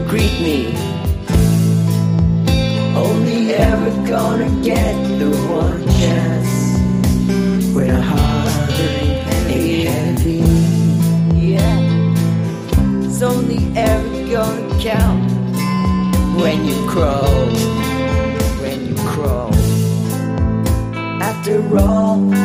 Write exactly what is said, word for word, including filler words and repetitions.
greet me. Only ever gonna get the one chance when a heart ain't heavy. Yeah, it's only ever gonna count when you crawl, when you crawl. After all,